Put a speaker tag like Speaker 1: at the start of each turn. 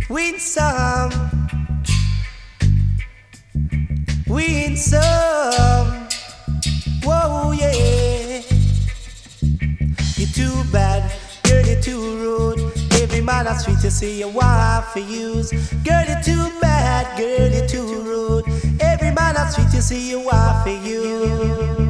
Speaker 1: Win some, win some. Whoa, yeah. You're too bad, girl, you're too rude. Every man on the street you see you want for use. Girl, you're too bad, girl, you're too rude. Every man on the street you see you want for use.